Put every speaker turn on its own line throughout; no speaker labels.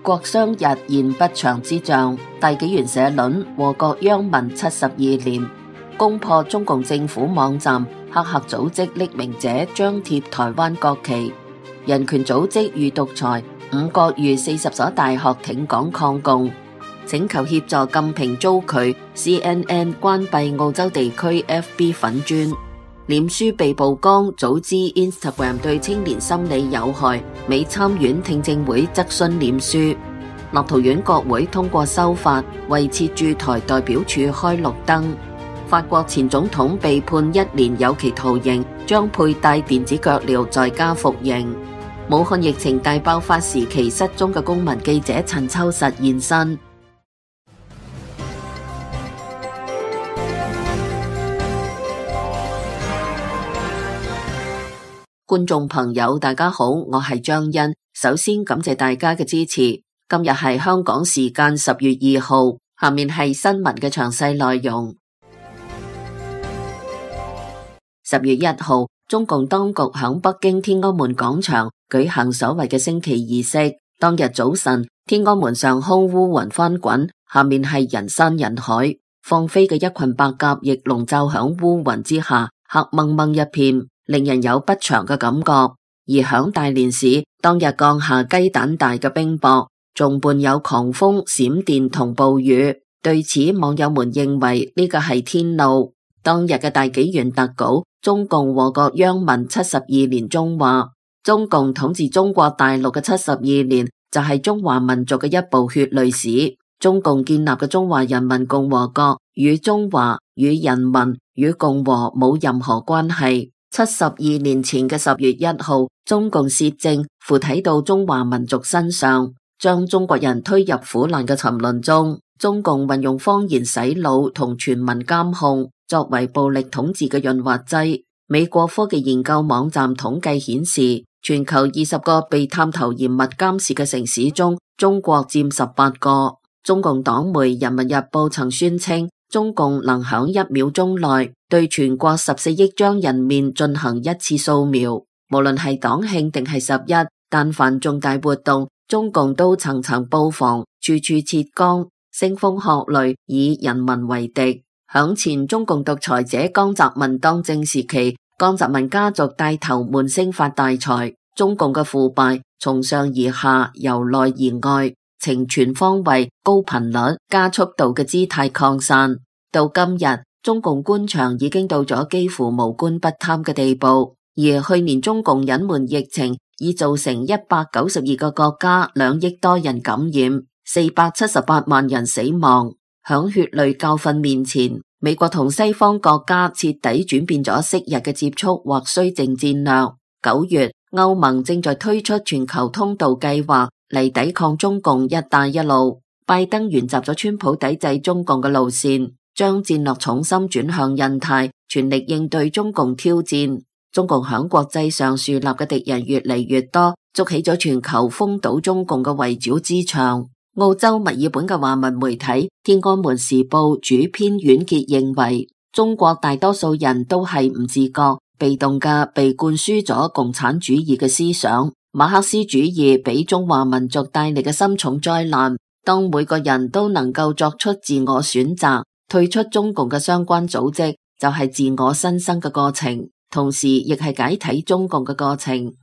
國殤日言不祥之象，大紀元社論和國殃民72年，攻破中共政府網站，黑客組織匿名者張貼台灣國旗，人權組織遇獨裁，5個逾40所大學挺港抗共，請求協助禁評遭拒 CNN 關閉澳洲地區 FB 粉專。臉書被曝光，早知 Instagram 對青年心理有害，美參院聽證會質詢臉書。立陶宛國會通過修法，為設駐台代表處開綠燈。法國前總統被判1年有期徒刑，將佩戴電子腳鐐在家服刑。武漢疫情大爆發時期失蹤嘅公民記者陳秋實現身。觀眾朋友大家好，我係張欣，首先感謝大家嘅支持。今日係香港時間10月2號，下面係新聞嘅詳細內容。10月1號，中共當局響北京天安門廣場舉行所謂嘅升旗儀式。當日早晨，天安門上空烏雲翻滾，下面係人山人海，放飛嘅一群白鴿亦籠罩響烏雲之下，黑蒙蒙一片，令人有不祥嘅感覺。而響大連市，當日降下雞蛋大嘅冰雹，仲伴有狂風、閃電同暴雨。對此，網友們認為呢個係天怒。當日嘅大紀元特稿，中共和國殃民72年中話，中共統治中國大陸嘅72年就係中華民族嘅一部血淚史。中共建立嘅中華人民共和國與中華、與人民、與共和冇任何關係。72年前嘅10月1號，中共攝政附體到中華民族身上，將中國人推入苦難嘅沉淪中。中共運用謊言洗腦同全民監控作為暴力統治嘅潤滑劑。美國科技研究網站統計顯示，全球20個被探頭嚴密監視嘅城市中，中國佔18個。中共黨媒《人民日報》曾宣稱，中共能響1秒鐘內對全國14億張人面進行一次掃描。無論係黨慶定係11，但凡重大活動，中共都層層布防，處處設崗，腥風鶴唳，以人民為敵。響前中共獨裁者江澤民當政時期，江澤民家族帶頭悶聲發大財。中共嘅腐敗從上而下，由內而外，呈全方位、高頻率、加速度嘅姿態擴散。到今日，中共官場已經到咗幾乎無官不貪嘅地步。而去年中共隱瞞疫情，已造成192個國家2億多人感染，478萬人死亡。響血淚教訓面前，美國同西方國家徹底轉變咗昔日嘅接觸或綏靖戰略。9月，歐盟正在推出全球通道計劃嚟抵抗中共一帶一路。拜登沿襲咗川普抵制中共嘅路線，將戰略重心轉向印太，全力應對中共挑戰。中共響國際上樹立嘅敵人越嚟越多，築起咗全球封堵中共嘅圍剿之牆。澳洲墨爾本嘅華文媒體《天安門時報》主編阮傑認為，中國大多數人都係唔自覺、被動嘅被灌輸咗共產主義嘅思想。馬克思主義俾中華民族帶嚟嘅深重災難。當每個人都能夠作出自我選擇，退出中共嘅相關組織，就係自我新生嘅過程，同時亦係解體中共嘅過程。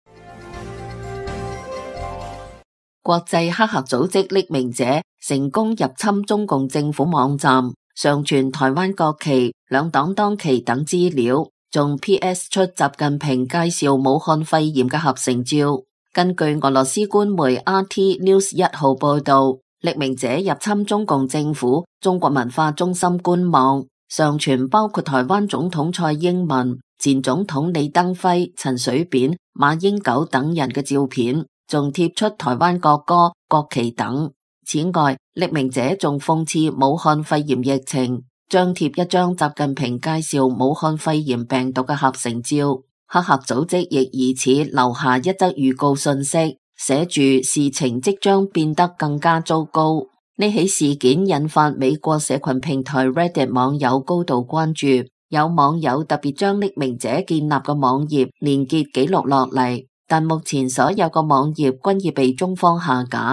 國際黑客組織匿名者成功入侵中共政府網站，上傳台灣國旗、兩黨當期等資料，仲 PS 出習近平介紹武漢肺炎嘅合成照。根據俄羅斯官媒 RT News 1號報道，匿名者入侵中共政府中國文化中心官網，上傳包括台灣總統蔡英文、前總統李登輝、陳水扁、馬英九等人嘅照片，仲貼出台灣國歌、國旗等。此外，匿名者仲諷刺武漢肺炎疫情，張貼一張習近平介紹武漢肺炎病毒嘅合成照。黑客組織亦以此留下一則預告信息，寫住事情即將變得更加糟糕。呢起事件引發美國社群平台 Reddit 網友高度關注，有網友特別將匿名者建立嘅網頁連結記錄落嚟，但目前所有嘅網頁均已被中方下架。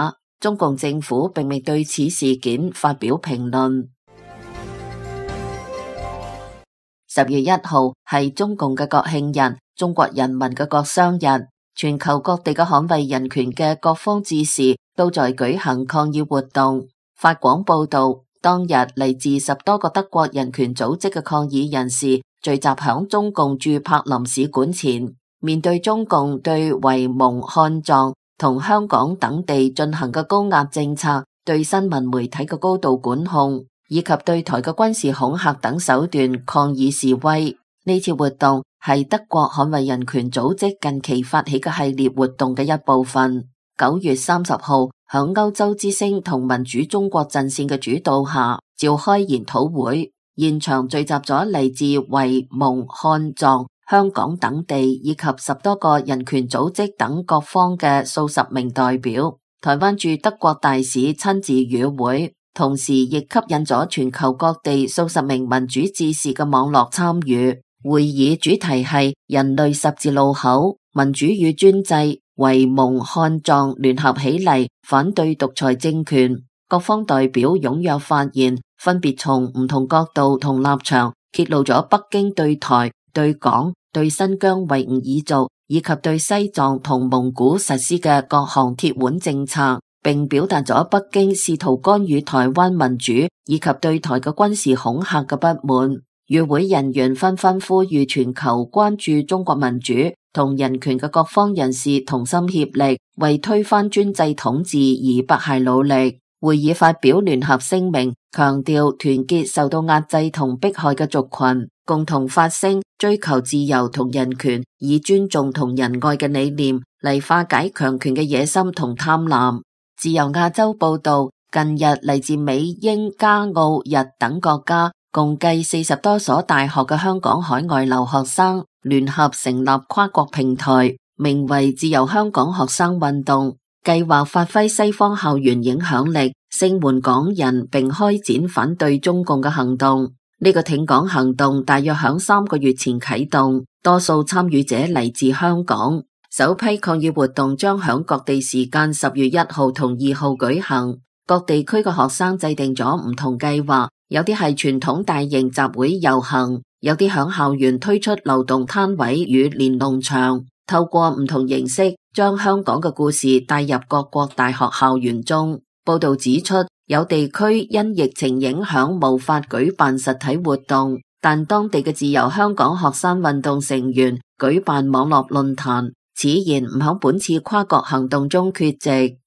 中共政府並未對此事件發表評論。10月1號係中共嘅國慶日，中國人民嘅國殤日，全球各地嘅捍衛人權嘅各方志士都在舉行抗議活動。法廣報道，當日嚟自10多個德國人權組織嘅抗議人士聚集響中共駐柏林使館前，面對中共對維蒙、漢藏同香港等地進行嘅高壓政策，對新聞媒體嘅高度管控，以及對台嘅軍事恐嚇等手段抗議示威。呢次活動係德國捍衛人權組織近期發起嘅系列活動嘅一部分。9月30號，響歐洲之聲同民主中國陣線嘅主導下，召開研討會，現場聚集咗嚟自維蒙、漢藏、香港等地以及10多個人權組織等各方嘅數十名代表。台灣駐德國大使親自與會，同時亦吸引咗全球各地數十名民主志士嘅網絡參與。會議主題係人類十字路口，民主與專制，維蒙漢藏聯合起嚟反對獨裁政權。各方代表踴躍發言，分別從唔同角度同立場揭露咗北京對台、對港、對新疆維吾爾族以及對西藏同蒙古實施嘅各項鐵腕政策，並表達咗北京試圖干預台灣民主以及對台嘅軍事恐嚇嘅不滿。與會人員紛紛呼籲全球關注中國民主同人權嘅各方人士同心協力，為推翻專制統治而不懈努力。會議發表聯合聲明，強調團結受到壓制同迫害嘅族群，共同發聲，追求自由同人權，以尊重同仁愛嘅理念嚟化解強權嘅野心同貪婪。自由亞洲報道，近日嚟自美、英、加、澳、日等國家，共計40多所大學嘅香港海外留學生聯合成立跨國平台，名為自由香港學生運動，計劃發揮西方校園影響力，聲援港人並開展反對中共嘅行動。呢個挺港行動大約響3個月前啟動，多數參與者嚟自香港。首批抗議活動將響各地時間10月1號同2號舉行，各地區嘅學生制定咗唔同計劃。有啲係傳統大型集會遊行，有啲響校園推出流動攤位與連儂牆，透過唔同形式將香港嘅故事帶入各國大學校園中。報道指出，有地區因疫情影響無法舉辦實體活動，但當地嘅自由香港學生運動成員舉辦網絡論壇，此言唔響本次跨國行動中缺席。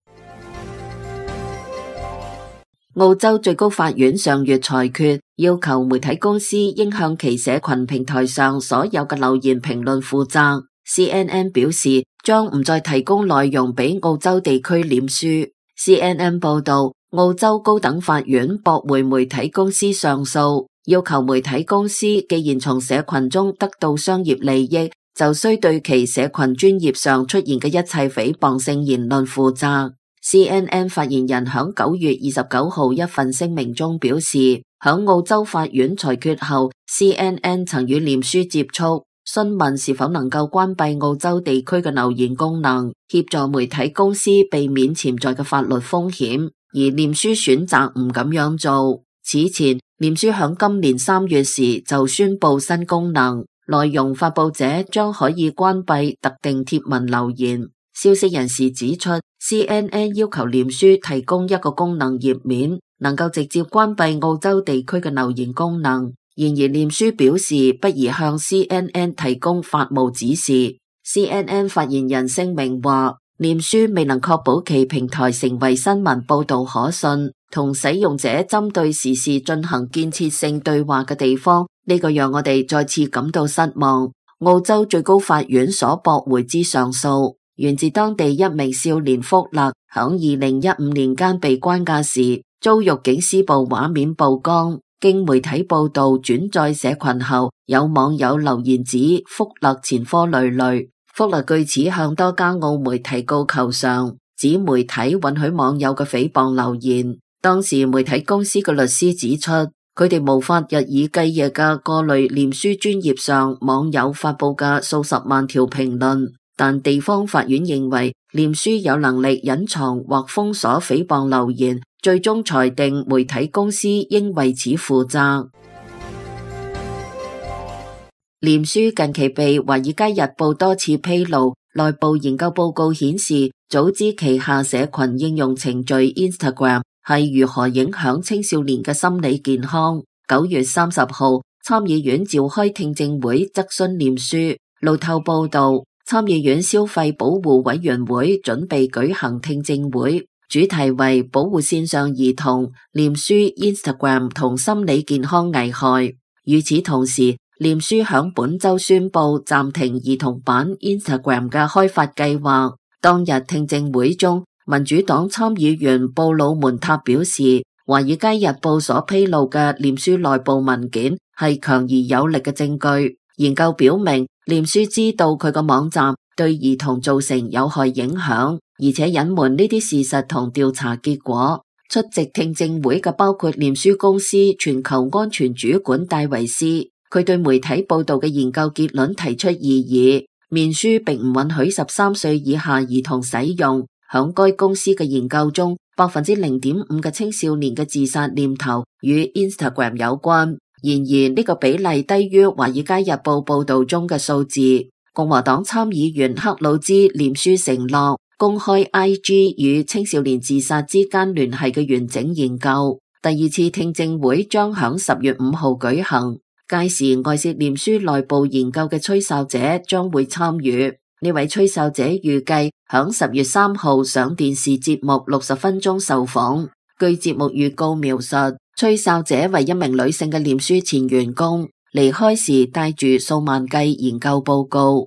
澳洲最高法院上月裁決，要求媒體公司應向其社群平台上所有嘅留言評論負責。CNN 表示將唔再提供內容俾澳洲地區臉書。CNN 報道，澳洲高等法院駁回媒體公司上訴，要求媒體公司既然從社群中得到商業利益，就需對其社群專頁上出現嘅一切誹謗性言論負責。CNN 發言人響9月29號一份聲明中表示，響澳洲法院裁決後， CNN 曾與臉書接觸，詢問是否能夠關閉澳洲地區嘅留言功能，協助媒體公司避免潛在嘅法律風險，而臉書選擇唔咁樣做。此前，臉書響今年3月時就宣布新功能，內容發佈者將可以關閉特定貼文留言。消息人士指出， CNN 要求臉書提供一個功能頁面，能夠直接關閉澳洲地區嘅留言功能。然而臉書表示不宜向 CNN 提供法務指示。CNN 發言人聲明話，臉書未能確保其平台成為新聞報道可信，同使用者針對時事進行建設性對話嘅地方，呢個讓我哋再次感到失望。澳洲最高法院所駁回之上訴，源自當地一名少年福勒響2015年間被關押時，遭獄警施暴畫面曝光，經媒體報道轉載社群後，有網友留言指福勒前科累累。福勒據此向多家澳媒提告求償，指媒體允許網友嘅誹謗留言。當時媒體公司嘅律師指出，佢哋無法日以繼夜嘅過濾臉書專頁上網友發佈嘅數十萬條評論， 但地方法院認為臉書有能力隱藏或封鎖誹謗留言，最終裁定媒體公司應為此負責。臉書近期被《華爾街日報》多次披露，內部研究報告顯示，組織旗下社群應用程序 Instagram 係如何影響青少年嘅心理健康。9月30號，參議院召開聽證會質詢臉書。路透報道，參議院消費保護委員會準備舉行聽證會，主題為保護線上兒童、臉書 Instagram 同心理健康危害。與此同時，臉書響本周宣布暫停兒童版 Instagram 嘅開發計劃。當日聽證會中，民主黨參議員布魯門塔表示，《華爾街日報》所披露嘅臉書內部文件係強而有力嘅證據。研究表明，臉書知道佢個網站對兒童造成有害影響，而且隱瞞呢啲事實同調查結果。出席聽證會嘅包括臉書公司全球安全主管戴維斯。佢對媒體報道嘅研究結論提出異議，面書並唔允許13歲以下兒童使用。響該公司嘅研究中，0.5% 嘅青少年嘅自殺念頭與 Instagram 有關。然而呢個比例低於《華爾街日報》報道中嘅數字。共和黨參議員克魯茲臉書承諾公開 IG 與青少年自殺之間聯繫嘅完整研究。第二次聽證會將響10月5號舉行。屆時外泄臉書內部研究嘅吹哨者將會參與。呢位吹哨者預計響10月3號上電視節目60分鐘受訪。據節目預告描述，吹哨者為一名女性嘅臉書前員工，離開時帶住數萬計研究報告。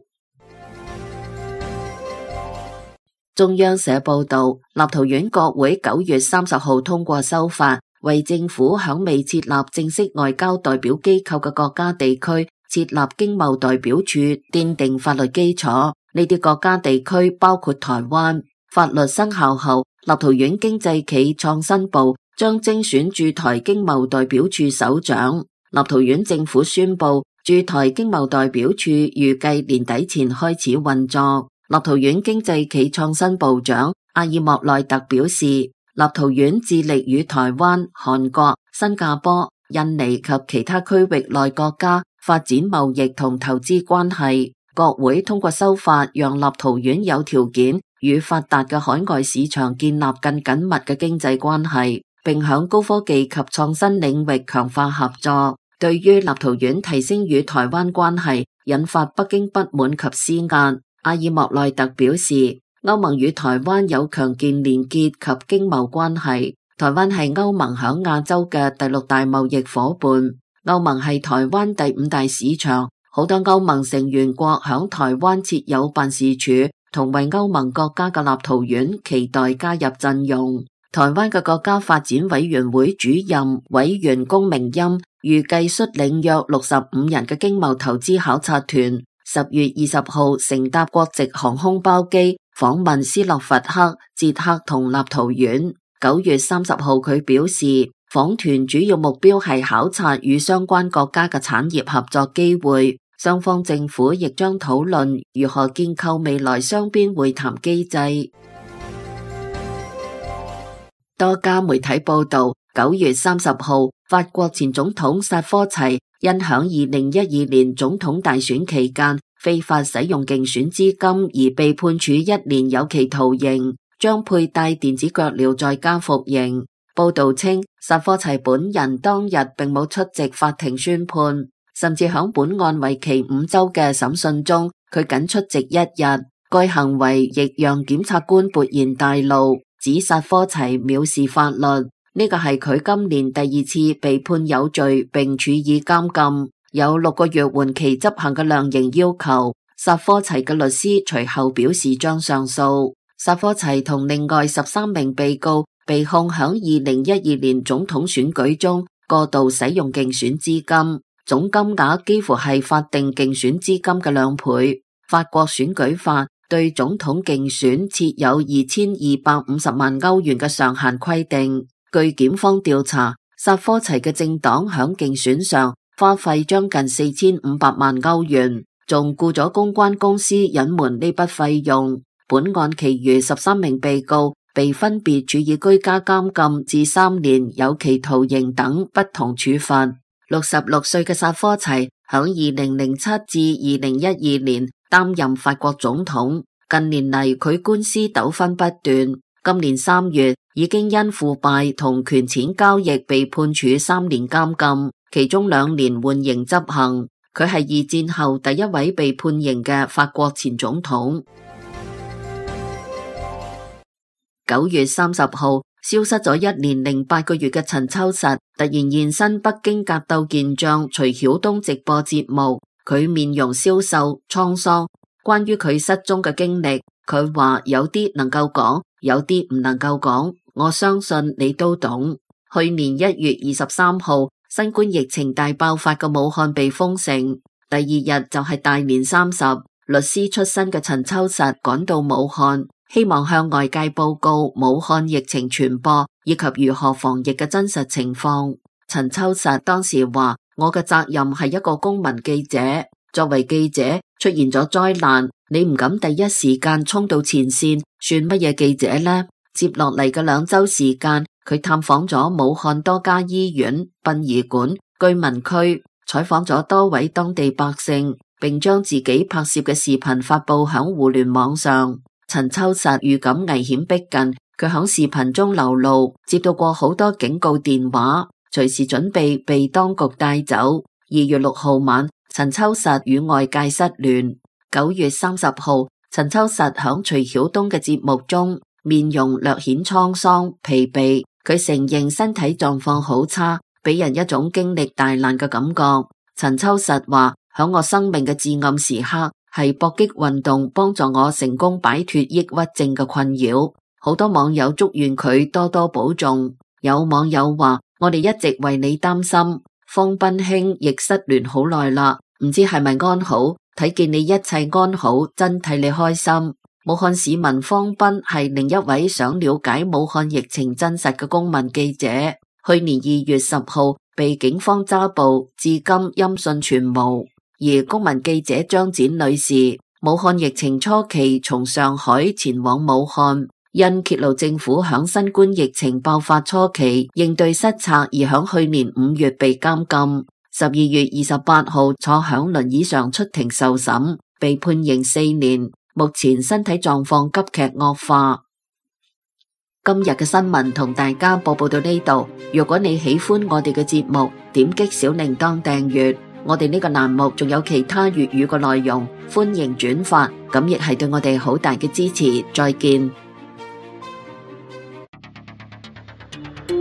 中央社報道，立陶宛國會9月30號通過修法，為政府響未設立正式外交代表機構嘅國家地區設立經貿代表處奠定法律基礎。呢啲國家地區包括台灣。法律生效後，立陶宛經濟暨創新部將精選駐台經貿代表處首長。立陶宛政府宣布，駐台經貿代表處預計年底前開始運作。立陶宛經濟暨創新部長阿爾莫內特表示，立陶宛致力與台灣、韓國、新加坡、印尼及其他區域內國家發展貿易同投資關係。國會通過修法，讓立陶宛有條件與發達嘅海外市場建立更緊密嘅經濟關係，並響高科技及創新領域強化合作。對於立陶宛提升與台灣關係，引發北京不滿及施壓，阿爾莫內特表示，歐盟與台灣有強健連結及經貿關係。台灣係歐盟響亞洲嘅第6大貿易夥伴，歐盟係台灣第5大市場。好多歐盟成員國響台灣設有辦事處，同為歐盟國家嘅立陶宛期待加入陣容。台灣嘅國家發展委員會主任委員龔明鑫預計率領約65人嘅經貿投資考察團10月20號乘搭國籍航空包機訪問斯洛伐克、捷克同立陶宛。9月30號佢表示，訪團主要目標係考察與相關國家嘅產業合作機會。雙方政府亦將討論如何建構未來雙邊會談機制。多家媒體報道，9月30號，法國前總統薩科齊因響2012年總統大選期間非法使用競選資金而被判處1年有期徒刑，將佩戴電子腳鐐在家服刑。報道稱，薩科齊本人當日並冇出席法庭宣判。甚至響本案為期5週嘅審訊中，佢僅出席1日。該行為亦讓檢察官勃然大怒，指薩科齊藐視法律。呢個係佢今年第2次被判有罪並處以監禁，有6個月緩期執行嘅量刑要求。薩科齊嘅律師隨後表示將上訴。薩科齊同另外13名被告被控響2012年總統選舉中過度使用競選資金。總金額幾乎係法定競選資金嘅2倍。法國選舉法對總統競選設有2250萬歐元嘅上限規定。據檢方調查，薩科齊嘅政黨響競選上花費將近4500萬歐元。 仲僱咗公關公司隱瞞呢筆費用。本案其餘13名被告被分別處以居家監禁至3年有期徒刑等不同處罰。66歲嘅薩科齊響2007至2012年擔任法國總統，近年嚟佢官司糾紛不斷。今年3月已經因腐敗同權錢交易被判處3年監禁，其中2年緩刑執行。佢係二戰後第一位被判刑嘅法國前總統。9月30號，消失咗1年08個月嘅陳秋實突然現身北京格鬥健將徐曉東直播節目，佢面容消瘦滄桑。關於佢失蹤嘅經歷，佢話有啲能夠講，有啲唔能夠講，我相信你都懂。去年1月23號，新冠疫情大爆發嘅武漢被封城，第2日就係大年30，律師出身嘅陳秋實趕到武漢，希望向外界報告武漢疫情傳播以及如何防疫嘅真實情況。陳秋實當時話：我嘅責任係一個公民記者，作為記者出現咗災難，你唔敢第一時間衝到前線，算乜嘢記者呢？接落嚟嘅2週時間，佢探訪咗武漢多家醫院、殯儀館、居民區，採訪咗多位當地百姓，並將自己拍攝嘅視頻發佈響互聯網上。陳秋實預感危險逼近，佢響視頻中流露，接到過好多警告電話，隨時準備被當局帶走。2月6號晚，陳秋實與外界失聯。9月30號，陳秋實響徐曉東嘅節目中，面容略顯滄桑疲憊，佢承認身體狀況好差，俾人一種經歷大難嘅感覺。陳秋實話：響我生命嘅至暗時刻，係搏擊運動幫助我成功擺脫抑鬱症嘅困擾。好多網友祝願佢多多保重。有網友話：我哋一直為你擔心，方斌兄亦失聯好耐啦，唔知係咪安好？睇見你一切安好，真替你開心。武漢市民方斌係另一位想了解武漢疫情真實嘅公民記者，去年2月10號被警方抓捕，至今音訊全無。而公民記者張展女士，武漢疫情初期從上海前往武漢，因揭露政府響新冠疫情爆發初期應對失策而響去年5月被監禁。12月28號坐響輪椅上出庭受審，被判刑4年，目前身體狀況急劇惡化。今日嘅新聞同大家播報到呢度，如果你喜歡我哋嘅節目，點擊小鈴鐺訂閱。我哋呢個欄目仲有其他粵語嘅內容，歡迎轉發，咁亦係對我哋好大嘅支持。再見。